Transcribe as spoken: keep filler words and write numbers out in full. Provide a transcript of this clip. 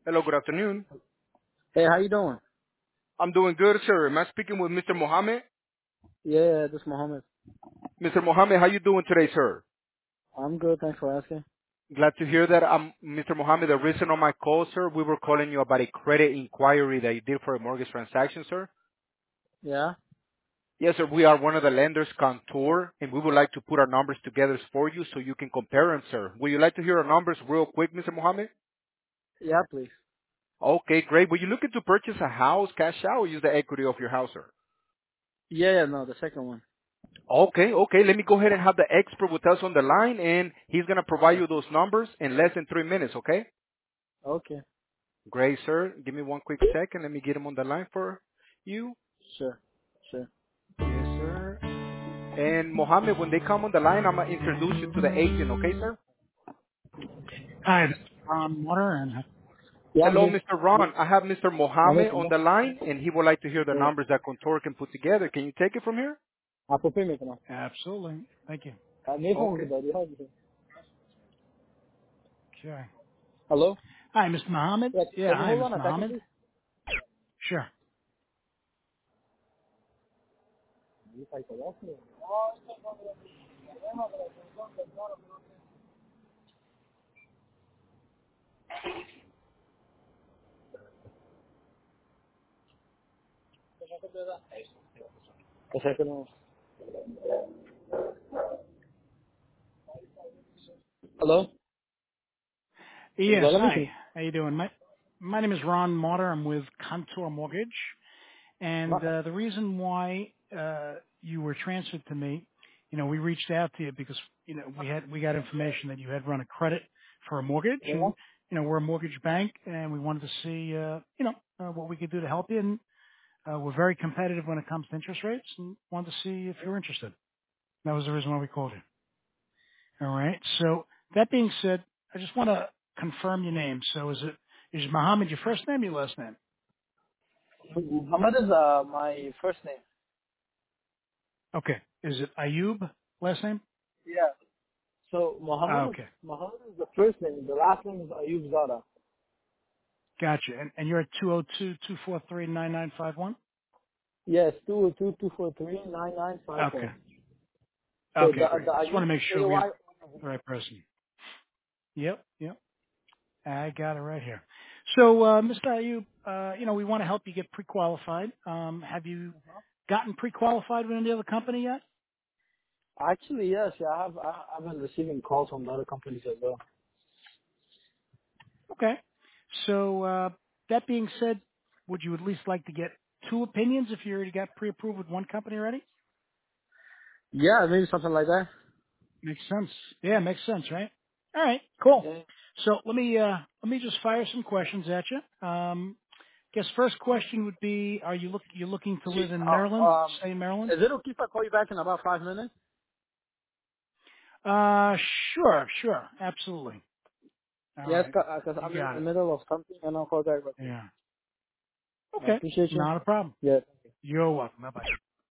Hello, good afternoon. Hey, how you doing? I'm doing good, sir. Am I speaking with Mister Mohammed? Yeah, this is Mohammed. Mister Mohammed, how you doing today, sir? I'm good. Thanks for asking. Glad to hear that. I'm Mister Mohammed. The reason on my call, sir, we were calling you about a credit inquiry that you did for a mortgage transaction, sir. Yeah. Yes, sir. We are one of the lenders, Contour, and we would like to put our numbers together for you so you can compare them, sir. Would you like to hear our numbers real quick, Mister Mohammed? Yeah, please. Okay, great. Were you looking to purchase a house, cash out, or use the equity of your house, sir? Yeah, yeah, no, the second one. Okay, okay. Let me go ahead and have the expert with us on the line, and he's going to provide Yeah. you those numbers in less than three minutes, okay? Okay. Great, sir. Give me one quick second. Let me get him on the line for you. Sure. Sure. Yes, sir. And Mohammed, when they come on the line, I'm going to introduce you to the agent, okay, sir? Hi, this is Ron Water, and Yeah, I'm Hello, here. Mister Ron. I have Mister I'm here, Mohammed come on on. the line, and he would like to hear the Yeah. numbers that Contour can put together. Can you take it from here? Ah, por fin, come on. absolutely. Thank you. Ah, me phone Okay. today. You have it. Okay. Hello? Hi, Mister Mohammed. Yeah, Yeah, can you hi, hold on Mister a second, Mohammed. please? Sure. A second. uh, Hello? Yes, Well, let me hi. see. How you doing? My my name is Ron Motter. I'm with Contour Mortgage, and Uh, uh, the reason why uh, you were transferred to me, you know, we reached out to you because you know we had we got information that you had run a credit for a mortgage, yeah. and you know we're a mortgage bank, and we wanted to see uh, you know uh, what we could do to help you. And uh, we're very competitive when it comes to interest rates, and wanted to see if you're interested. That was the reason why we called you. All right. So that being said, I just want to confirm your name. So is it is Mohammed your first name, or your last name? Muhammad is uh, my first name. Okay. Is it Ayub last name? Yeah. So, Ah, Muhammad is, okay. Muhammad is the first name. The last name is Ayub Zara. Gotcha. And, and you're at two oh two, two four three, nine nine five one? Yes, two two two four three nine nine five Okay. one. So Okay, the great. the Just want Ayub to make is sure A we have Y. the right person. Yep. Yep. I got it right here. So, uh, Mister Ayub, uh, you know, we want to help you get pre-qualified. Um, have you gotten pre-qualified with any other company yet? Actually, yes, yeah, I have. I, I've been receiving calls from other companies as well. Okay. So, uh, that being said, would you at least like to get two opinions if you already got pre-approved with one company already? Yeah, maybe something like that. Makes sense. Yeah, makes sense, right? All right, cool. Yeah. So let me uh, let me just fire some questions at you. Um, guess first question would be: Are you look you looking to See, live in uh, Maryland? um, Stay in Maryland? is it okay if I call you back in about five minutes? Uh, sure, sure, absolutely. All Yes, right, because you I'm in got the it. middle of something, and I'll call back. Okay. Yeah. I Okay, appreciate you. not a problem. Yeah. You're welcome. Bye bye.